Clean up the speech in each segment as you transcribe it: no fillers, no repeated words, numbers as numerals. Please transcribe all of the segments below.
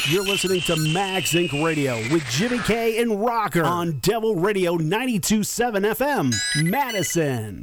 You're listening to Max Inc. Radio with Jimmy K and Rocker on Devil Radio 92.7 FM, Madison.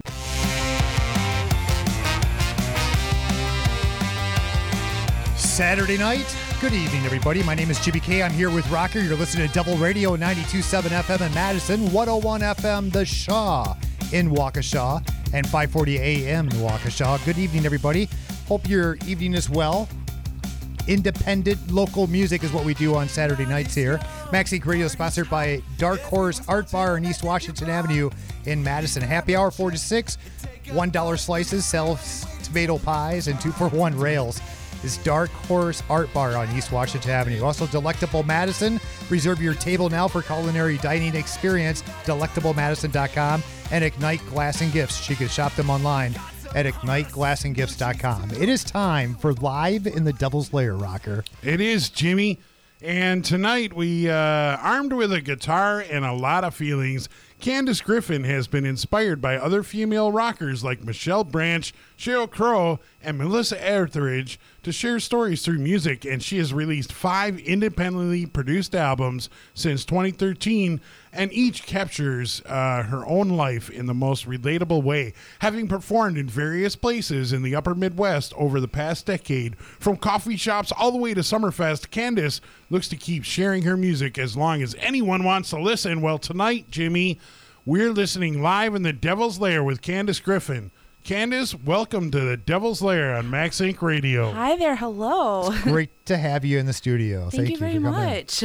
Saturday night. Good evening, everybody. My name is Jimmy K. I'm here with Rocker. You're listening to Devil Radio 92.7 FM in Madison, 101 FM, The Shaw in Waukesha, and 540 AM in Waukesha. Good evening, everybody. Hope your evening is well. Independent local music is what we do on Saturday nights here. Max Inc. Radio is sponsored by Dark Horse Art Bar on East Washington Avenue in Madison. Happy hour 4 to 6. $1 slices, sell tomato pies, and 2-for-1 rails. Is Dark Horse Art Bar on East Washington Avenue. Also, Delectable Madison. Reserve your table now for culinary dining experience. DelectableMadison.com and Ignite Glass and Gifts. You can shop them online at IgniteGlassandGifts.com. It is time for Live in the Devil's Lair, Rocker. It is, Jimmy. And tonight we, armed with a guitar and a lot of feelings, Candace Griffin has been inspired by other female rockers like Michelle Branch, Sheryl Crow, and Melissa Etheridge to share stories through music, and she has released 5 independently produced albums since 2013, and each captures her own life in the most relatable way, having performed in various places in the upper Midwest over the past decade. From coffee shops all the way to Summerfest, Candace looks to keep sharing her music as long as anyone wants to listen. Well, tonight, Jimmy, we're listening live in the Devil's Lair with Candace Griffin. Candace, welcome to the Devil's Lair on Max Inc. Radio. Hi there. Hello. It's great to have you in the studio. Thank you very much.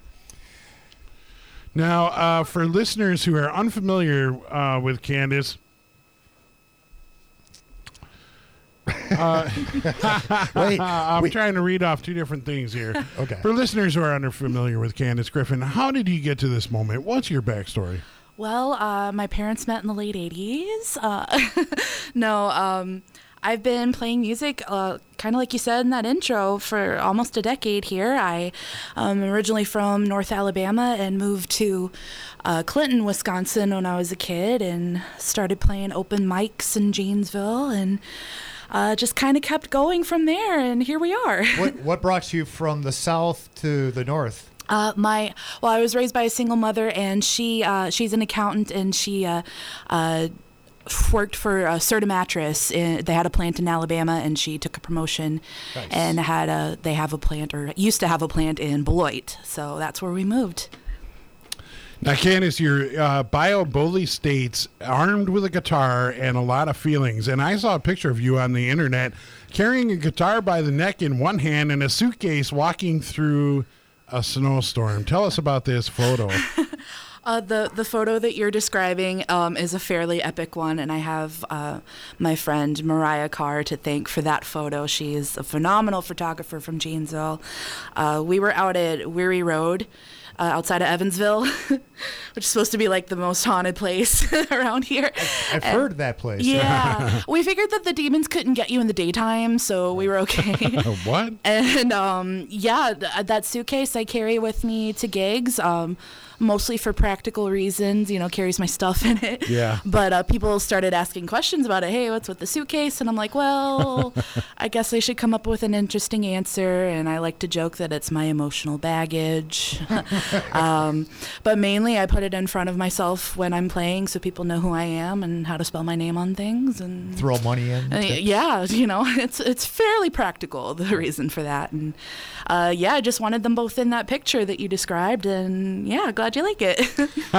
Now, for listeners who are unfamiliar with Candace, I'm trying to read off 2 different things here. Okay. For listeners who are unfamiliar with Candace Griffin, how did you get to this moment? What's your backstory? Well, my parents met in the late 80s. I've been playing music, kind of like you said in that intro, for almost a decade here. I am originally from North Alabama and moved to Clinton, Wisconsin when I was a kid and started playing open mics in Janesville and just kind of kept going from there, and here we are. What brought you from the south to the north? I was raised by a single mother, and she's an accountant, and she worked for Serta Mattress. They had a plant in Alabama, and she took a promotion. Nice. And they have a plant, or used to have a plant in Beloit, so that's where we moved. Now, Candace, your bio boldly states, armed with a guitar and a lot of feelings. And I saw a picture of you on the internet carrying a guitar by the neck in one hand and a suitcase walking through a snowstorm. Tell us about this photo. The photo that you're describing is a fairly epic one, and I have my friend Mariah Carr to thank for that photo. She is a phenomenal photographer from Janesville. We were out at Weary Road, outside of Evansville, which is supposed to be like the most haunted place around here. I've heard of that place. Yeah. We figured that the demons couldn't get you in the daytime, so we were okay. What? And that suitcase I carry with me to gigs, mostly for practical reasons, carries my stuff in it. Yeah. But people started asking questions about it. Hey, what's with the suitcase? And I'm like, well, I guess I should come up with an interesting answer. And I like to joke that it's my emotional baggage. But mainly I put it in front of myself when I'm playing so people know who I am and how to spell my name on things. And throw money in. Yeah, it's fairly practical, the reason for that. And I just wanted them both in that picture that you described. And glad you like it.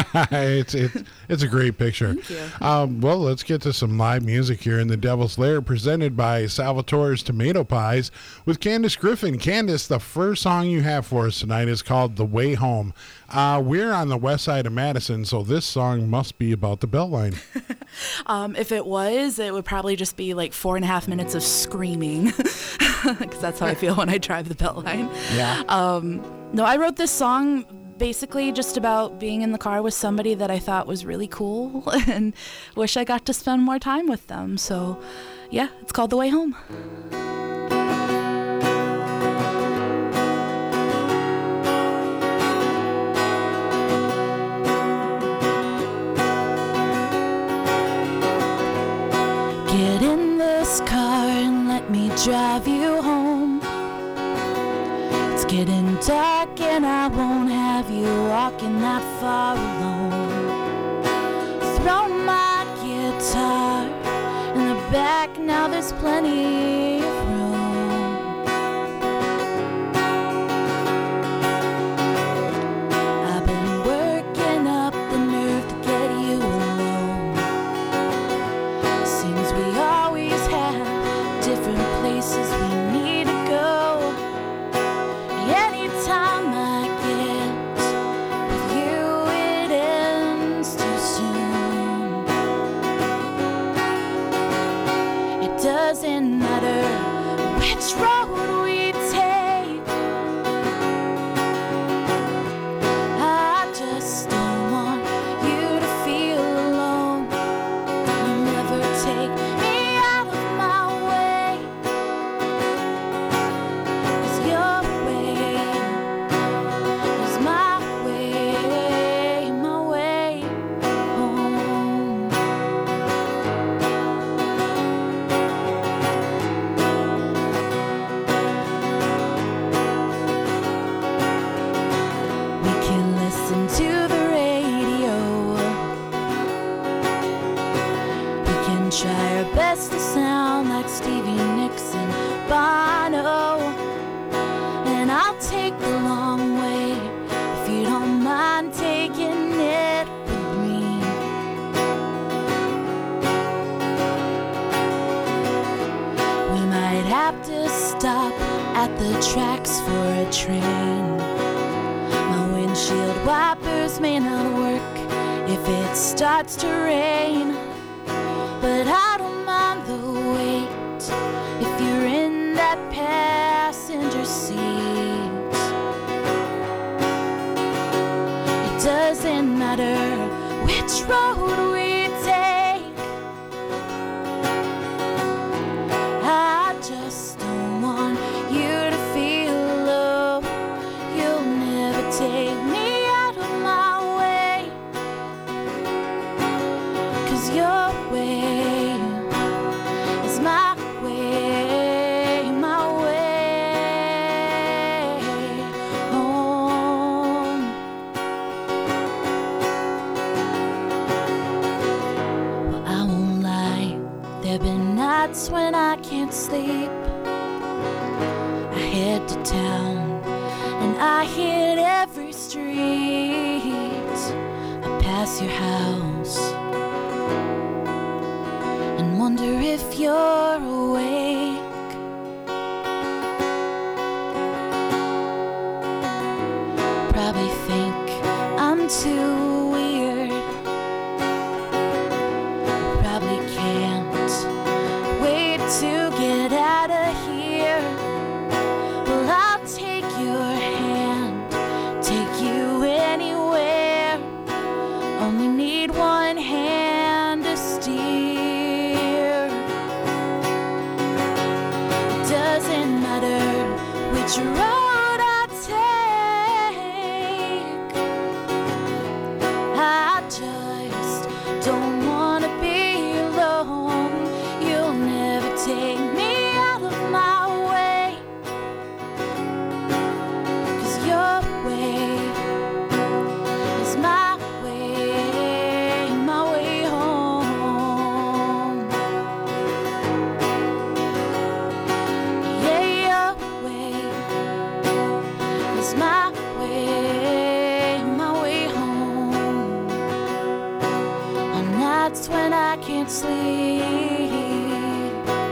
It's a great picture. Thank you. Well, let's get to some live music here in the Devil's Lair, presented by Salvatore's Tomato Pies with Candace Griffin. Candace, the first song you have for us tonight is called The Way Home. We're on the west side of Madison, so this song must be about the Beltline. If it was, it would probably just be like 4.5 minutes of screaming, because that's how I feel when I drive the Beltline. Yeah. No, I wrote this song basically just about being in the car with somebody that I thought was really cool and wish I got to spend more time with them. So, it's called The Way Home. Get in this car and let me drive you home. It's getting dark and I won't have you walking that far alone. Throw my guitar in the back, now there's plenty of room. I've been working up the nerve to get you alone. Seems we always have different places we need to go. Anytime I get with you, it ends too soon. It doesn't matter which road we take. I just don't want you to feel alone. You never take me out of my way. 'Cause your way is my way home. We can listen to the radio. We can try our best to sound like Stevie Nicks and Bono. And I'll take the long way if you don't mind taking it with me. We might have to stop at the tracks for a train. My windshield wipers may not work if it starts to rain, but I don't mind the wait if you're in that passenger seat. It doesn't matter which road we take. I just don't want you to feel low. You'll never take me out of my way. 'Cause your way is my way home. Well, I won't lie, there've been nights when I can't sleep. I head to town and I hit every street. I pass your house and wonder if you're awake. Probably think I'm too weird. Probably can't wait to get out of here. Well, I'll take your hand, take you anywhere. Only need one hand to steer. It doesn't matter which road I take. I just don't wanna be alone. You'll never take me out of my way. 'Cause your way is my way home. Yeah, your way is my way home. On nights when I can't sleep,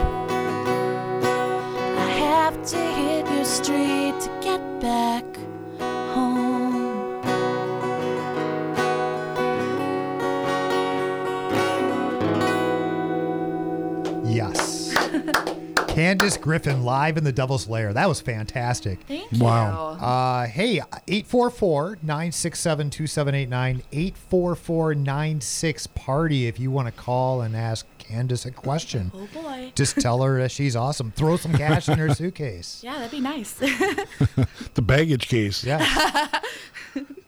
I have to hit your street to get back home. Yes. Candace Griffin live in the Devil's Lair. That was fantastic. Thank Wow. you. Hey, 844-967-2789, 844-96-PARTY if you want to call and ask Candace a question. Oh boy. Just tell her that she's awesome. Throw some cash in her suitcase. Yeah, that'd be nice. The baggage case. Yeah.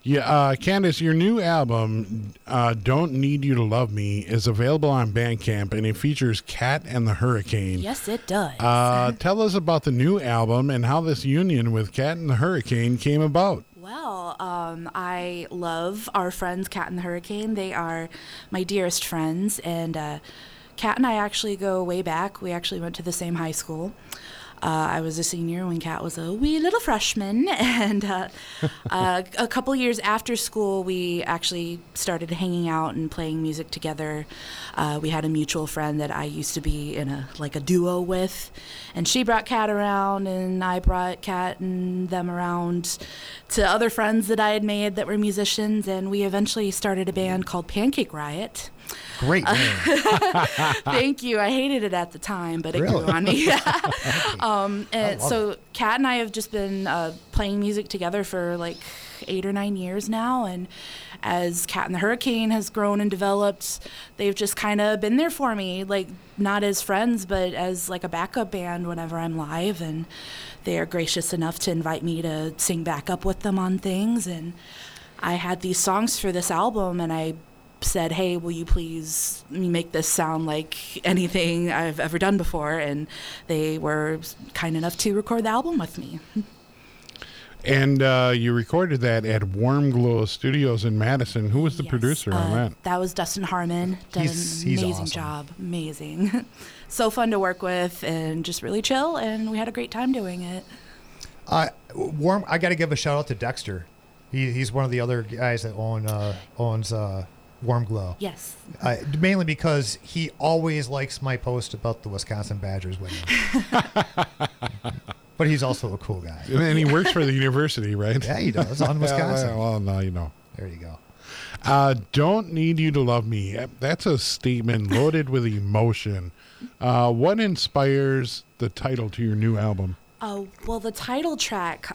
Yeah, Candace, your new album, Don't Need You to Love Me, is available on Bandcamp, and it features Cat and the Hurricane. Yes, it does. Tell us about the new album and how this union with Cat and the Hurricane came about. Well, I love our friends, Cat and the Hurricane. They are my dearest friends, and Cat and I actually go way back. We actually went to the same high school. I was a senior when Kat was a wee little freshman, and a couple years after school, we actually started hanging out and playing music together. We had a mutual friend that I used to be in a duo with, and she brought Kat around, and I brought Kat and them around to other friends that I had made that were musicians, and we eventually started a band called Pancake Riot. Great name. Thank you. I hated it at the time, but it grew on me. And so Kat and I have just been playing music together for like 8 or 9 years now, and as Cat and the Hurricane has grown and developed, they've just kind of been there for me, like not as friends, but as like a backup band whenever I'm live, and they are gracious enough to invite me to sing backup with them on things. And I had these songs for this album, and I said, hey, will you please make this sound like anything I've ever done before? And they were kind enough to record the album with me. And you recorded that at Warm Glow Studios in Madison. Who was the producer on that? That was Dustin Harmon. Did an amazing awesome. job. Amazing. So fun to work with and just really chill, and we had a great time doing it. I got to give a shout out to Dexter. He's one of the other guys that owns Warm Glow. Yes. Mainly because he always likes my post about the Wisconsin Badgers winning. But he's also a cool guy. And he works for the university, right? Yeah, he does, on Wisconsin. Well, now you know. There you go. Don't Need You to Love Me. That's a statement loaded with emotion. What inspires the title to your new album? Well, the title track,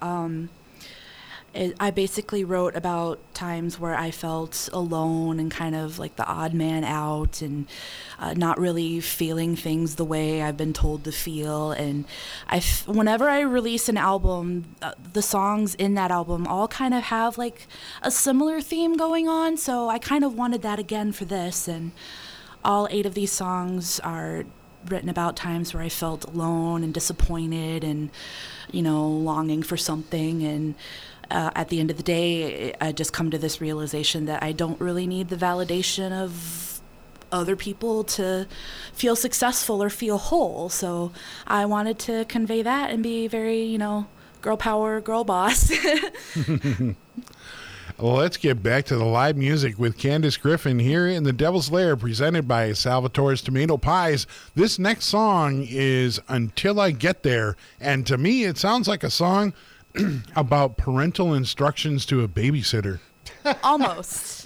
I basically wrote about times where I felt alone and kind of like the odd man out, and not really feeling things the way I've been told to feel. And whenever I release an album, the songs in that album all kind of have like a similar theme going on. So I kind of wanted that again for this. And all 8 of these songs are written about times where I felt alone and disappointed and, longing for something. And at the end of the day, I just come to this realization that I don't really need the validation of other people to feel successful or feel whole. So I wanted to convey that and be very, girl power, girl boss. Well, let's get back to the live music with Candace Griffin here in the Devil's Lair, presented by Salvatore's Tomato Pies. This next song is Until I Get There, and to me it sounds like a song about parental instructions to a babysitter. Almost.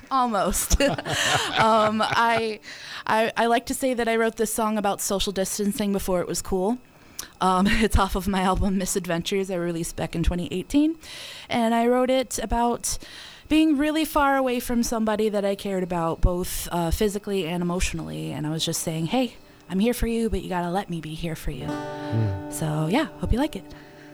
I like to say that I wrote this song about social distancing before it was cool. It's off of my album Misadventures I released back in 2018, and I wrote it about being really far away from somebody that I cared about, both physically and emotionally. And I was just saying, hey, I'm here for you, but you gotta let me be here for you. So yeah, hope you like it.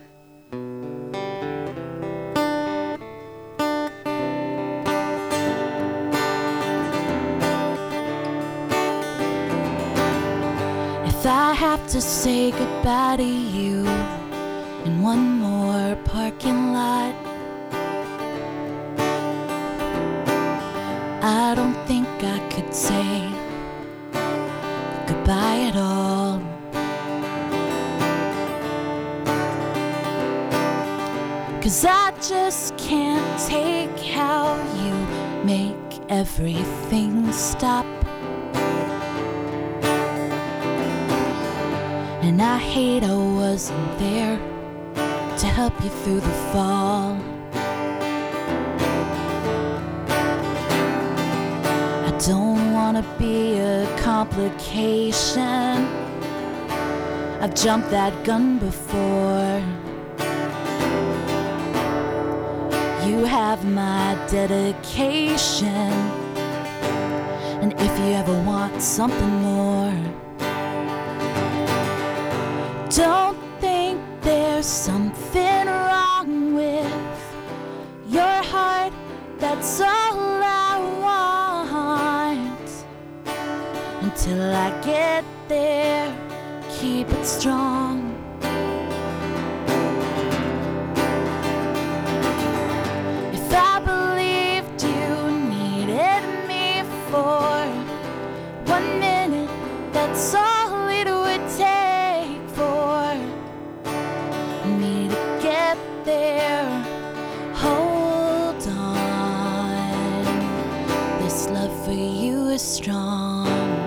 If I have to say goodbye to you in one more parking lot, I don't think I could say goodbye at all. 'Cause I just can't take how you make everything stop. And I hate I wasn't there to help you through the fall. I don't want to be a complication. I've jumped that gun before. You have my dedication, and if you ever want something more, don't think there's something wrong with your heart that Until I get there, keep it strong. If I believed you needed me for 1 minute, that's all it would take for me to get there. Hold on, this love for you is strong.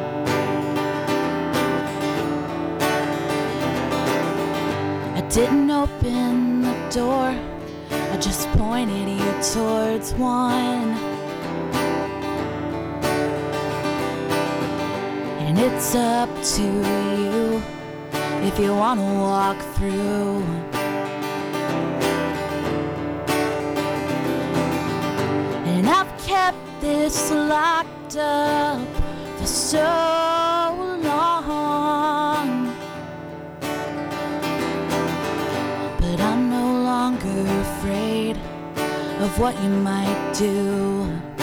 I didn't open the door, I just pointed you towards one. And it's up to you if you want to walk through. And I've kept this locked up for so long, but I'm no longer afraid of what you might do.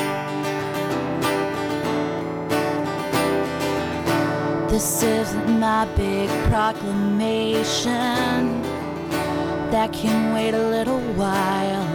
This isn't my big proclamation that can wait a little while.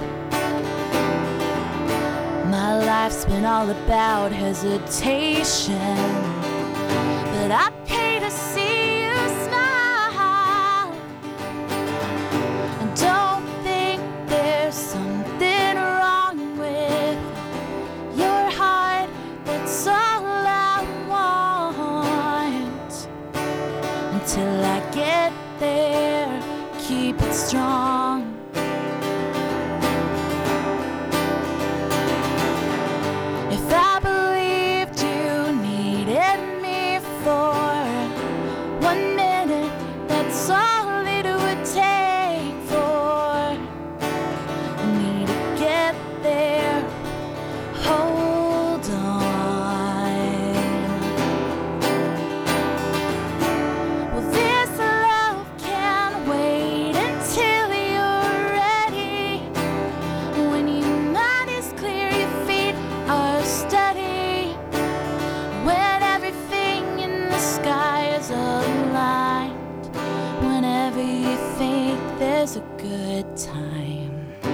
My life's been all about hesitation, but I pay to see you smile. And don't think there's something wrong with your heart. That's all I want. Until I get there, keep it strong. If I believed you needed me for 1 minute, that's all it would take for me to get there. Hold on. Well, this love can wait until you're ready. When your mind is clear, your feet are steady. When everything in the sky is aligned. Whenever you think there's a good time.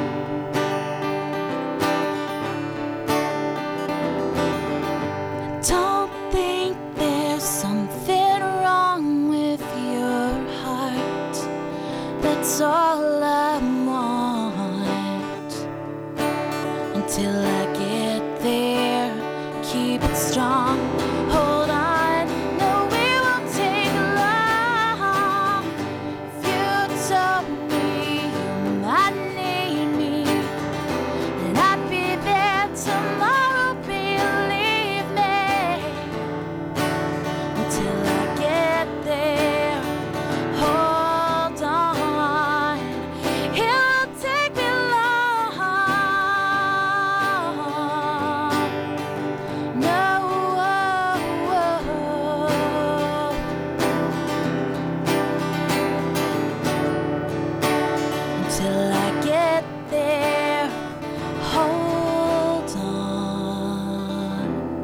Don't think there's something wrong with your heart. That's all I want. Until I get there, keep it strong. Hold on, no, it won't take long. If you told me you might need me, then I'd be there tomorrow, believe me. Until I get there, hold on, it'll take me long. No, until I get there, hold on.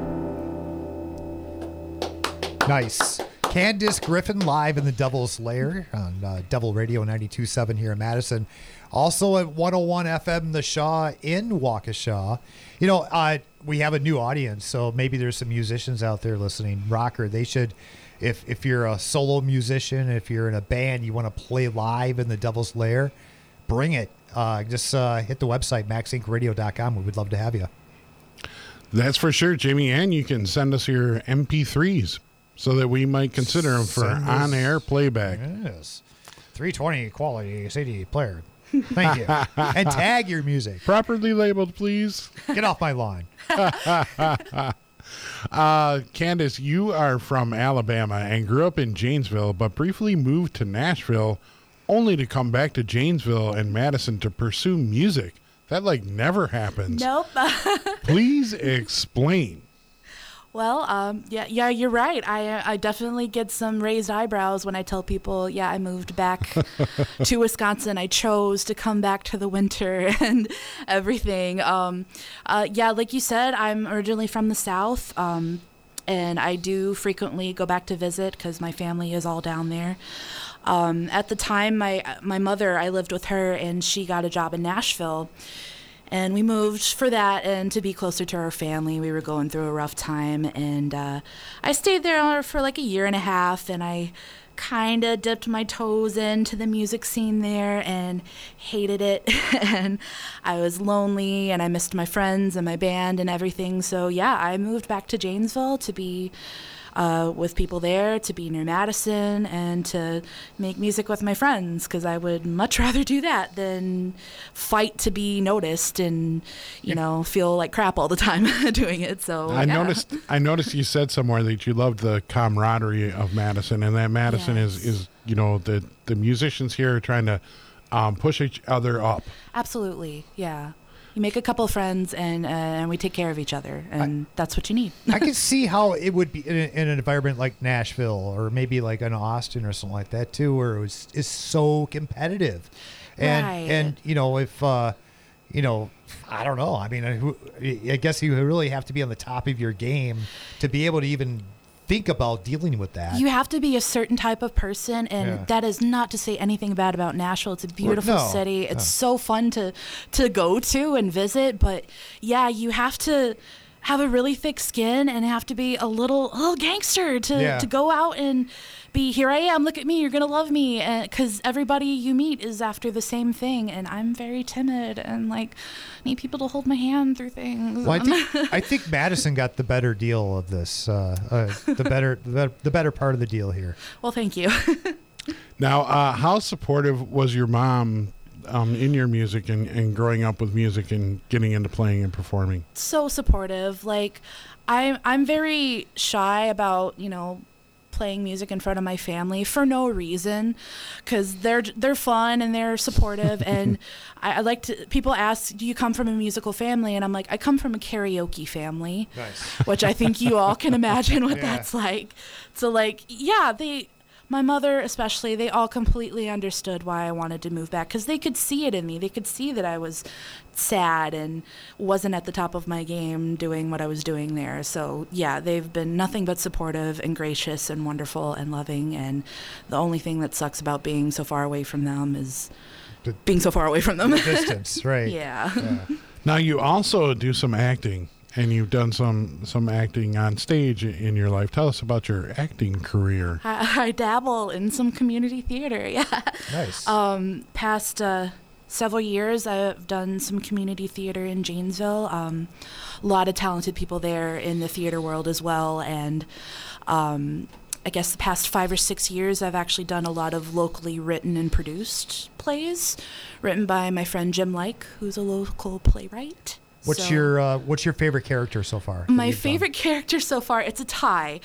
Nice. Candace Griffin live in the Devil's Lair on Devil Radio 92.7 here in Madison. Also at 101 FM The Shaw in Waukesha. You know, we have a new audience, so maybe there's some musicians out there listening. Rocker, they should, if you're a solo musician, if you're in a band, you want to play live in the Devil's Lair, bring it. Just hit the website, maxinkradio.com. We would love to have you. That's for sure, Jimmy. And you can send us your MP3s so that we might consider them for Send us- on-air playback. Yes. 320 quality CD player. Thank you. And tag your music. Properly labeled, please. Get off my lawn. Candace, you are from Alabama and grew up in Janesville, but briefly moved to Nashville only to come back to Janesville and Madison to pursue music. That, never happens. Nope. Please explain. Well, yeah, you're right. I definitely get some raised eyebrows when I tell people, yeah, I moved back to Wisconsin. I chose to come back to the winter and everything. Yeah, like you said, I'm originally from the South. and I do frequently go back to visit because my family is all down there. At the time, my mother, I lived with her, and she got a job in Nashville. And we moved for that and to be closer to our family. We were going through a rough time. And I stayed there for like a year and a half, and I kind of dipped my toes into the music scene there and hated it. And I was lonely, and I missed my friends and my band and everything. So, yeah, I moved back to Janesville to be with people there, to be near Madison, and to make music with my friends, because I would much rather do that than fight to be noticed and, feel like crap all the time doing it. So I noticed you said somewhere that you loved the camaraderie of Madison, and that Madison is the musicians here are trying to push each other up. Absolutely, yeah. You make a couple friends, and we take care of each other, and that's what you need. I can see how it would be in an environment like Nashville, or maybe like an Austin or something like that too, where it's so competitive, and if I don't know. I mean, I guess you really have to be on the top of your game to be able to even think about dealing with that. You have to be a certain type of person, and that is not to say anything bad about Nashville. It's a beautiful city. It's so fun to go to and visit, but yeah, you have to have a really thick skin and have to be a little gangster to go out and be, here I am, look at me, you're gonna love me, because everybody you meet is after the same thing, and I'm very timid and need people to hold my hand through things. Well, I think Madison got the better deal of this, the better part of the deal here. Well, thank you. Now, how supportive was your mom in your music and growing up with music and getting into playing and performing? So supportive. I'm very shy about playing music in front of my family for no reason, because they're fun and they're supportive. And I like to, people ask, do you come from a musical family? And I'm like, I come from a karaoke family. Nice. Which I think you all can imagine what that's like. So my mother especially, they all completely understood why I wanted to move back, because they could see it in me. They could see that I was sad and wasn't at the top of my game doing what I was doing there. So, yeah, they've been nothing but supportive and gracious and wonderful and loving. And the only thing that sucks about being so far away from them is being so far away from them. The distance, right. Yeah. Now, you also do some acting. And you've done some acting on stage in your life. Tell us about your acting career. I dabble in some community theater, yeah. Nice. Past several years, I've done some community theater in Janesville. A lot of talented people there in the theater world as well. And I guess the past 5 or 6 years, I've actually done a lot of locally written and produced plays written by my friend Jim Like, who's a local playwright. What's your favorite character so far? My favorite character so far, it's a tie.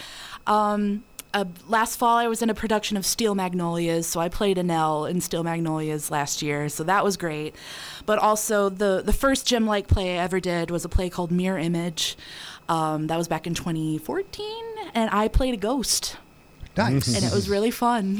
Last fall, I was in a production of Steel Magnolias, so I played Annelle in Steel Magnolias last year, so that was great. But also, the first Jim Like play I ever did was a play called Mirror Image. That was back in 2014, and I played a ghost. Nice. And it was really fun.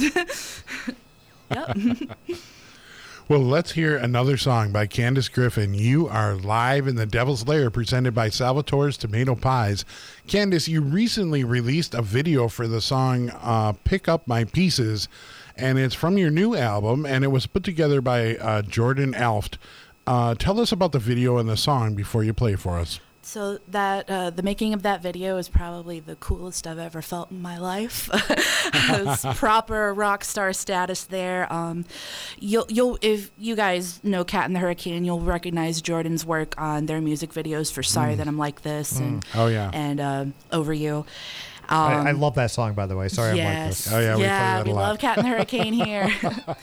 Yep. Well, let's hear another song by Candace Griffin. You are live in the Devil's Lair, presented by Salvatore's Tomato Pies. Candace, you recently released a video for the song Pick Up My Pieces, and it's from your new album, and it was put together by Jordan Alft. Tell us about the video and the song before you play for us. So that the making of that video is probably the coolest I've ever felt in my life. It's proper rock star status there. You'll if you guys know Cat and the Hurricane, you'll recognize Jordan's work on their music videos for "Sorry That I'm Like This" and "Over You." I love that song, by the way. Sorry, I'm like this. Oh yeah, we play that a lot. We love Cat and the Hurricane here.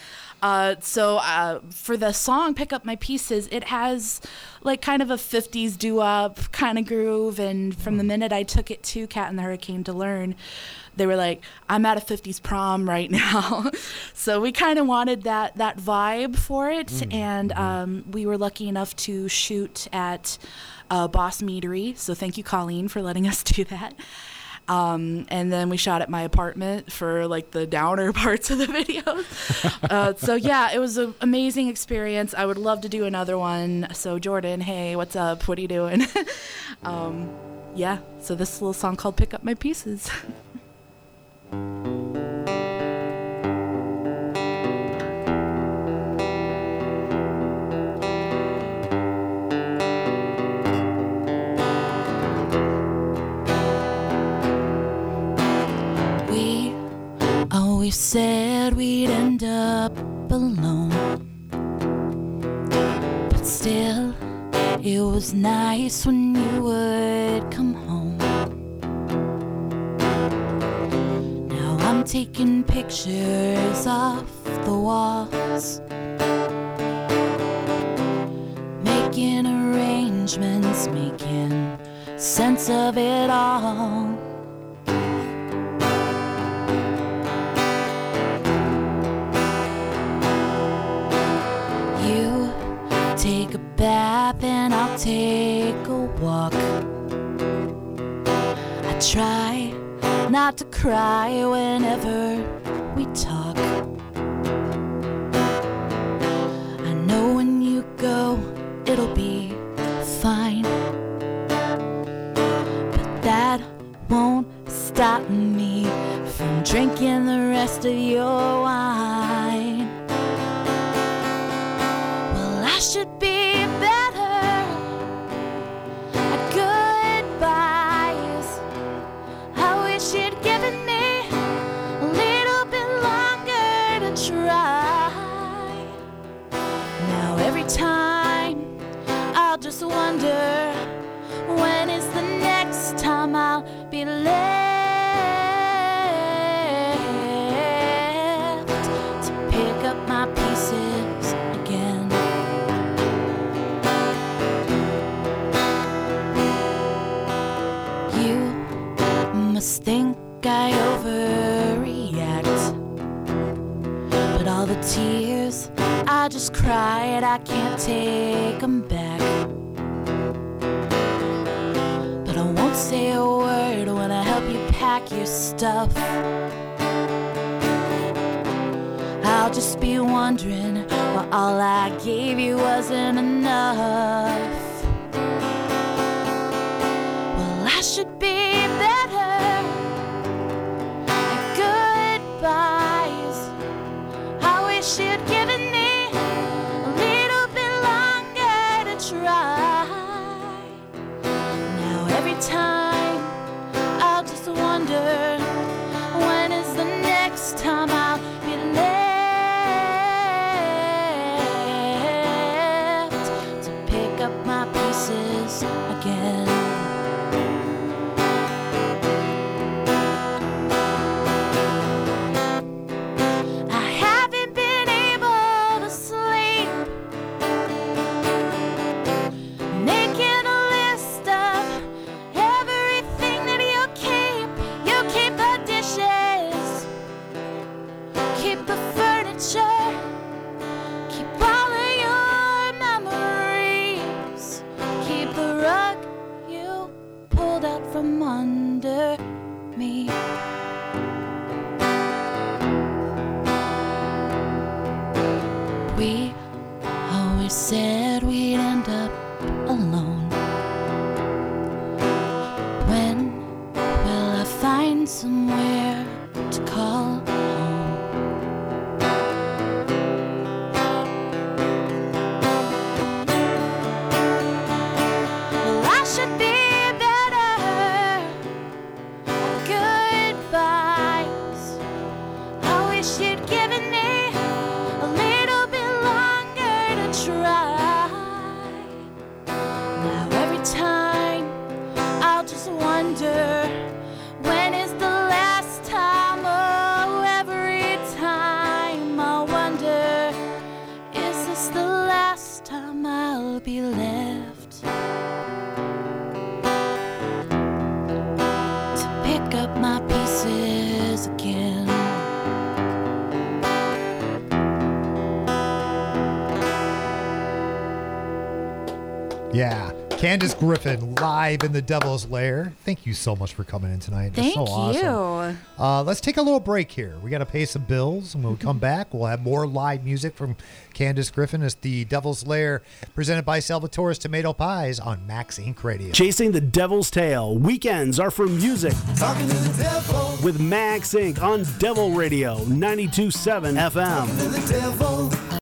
So for the song Pick Up My Pieces, it has kind of a 50s doo-wop kind of groove, and from the minute I took it to Cat and the Hurricane to learn, they were like, I'm at a 50s prom right now. So we kind of wanted that vibe for it, and we were lucky enough to shoot at Boss Meadery, so thank you, Colleen, for letting us do that. And then we shot at my apartment for the downer parts of the video. So yeah, it was an amazing experience. I would love to do another one. So Jordan, hey, what's up? What are you doing? yeah, so this little song called Pick Up My Pieces. We always said we'd end up alone, but still it was nice when you would come home. Now I'm taking pictures off the walls, making arrangements, making sense of it all. You take a bath and I'll take a walk. I try not to cry whenever we talk. I know when you go, it'll be fine, but that won't stop me from drinking the rest of your wine. Well, I should be better at goodbyes. I wish you'd given me a little bit longer to try. Now every time I'll just wonder, when is the next time I'll be left to pick up my pieces again. You must think I overreact, but all the tears I just cried, I can't take them back. But I won't say a word when I help you pack your stuff. I'll just be wondering why all I gave you wasn't enough. Well, I should be better at goodbyes. I wish you'd given me a little bit longer to try. Now every time I'll just wonder, when is the next time I'll be left to pick up my pieces again. I haven't been able to sleep, making a list of everything that you keep. You keep the dishes, keep the furniture, keep all of your memories, keep the rug you pulled out from under me. We always said we'd end up alone. When will I find somewhere to call home? Well, I should be better at goodbyes. I wish you'd given me a little bit longer to try. Now every time I'll just wonder, when is the last time? Oh, every time I wonder, is this the last time I'll be left to pick up my pieces again? Yeah, Candace Griffin, live in the Devil's Lair. Thank you so much for coming in tonight. That's so awesome. Let's take a little break here. We got to pay some bills, and when we come back, we'll have more live music from Candace Griffin as the Devil's Lair, presented by Salvatore's Tomato Pies on Max Inc. Radio. Chasing the Devil's Tail. Weekends are for music. Talking to the devil. With Max Inc. on Devil Radio 92.7 FM. Talking to the devil.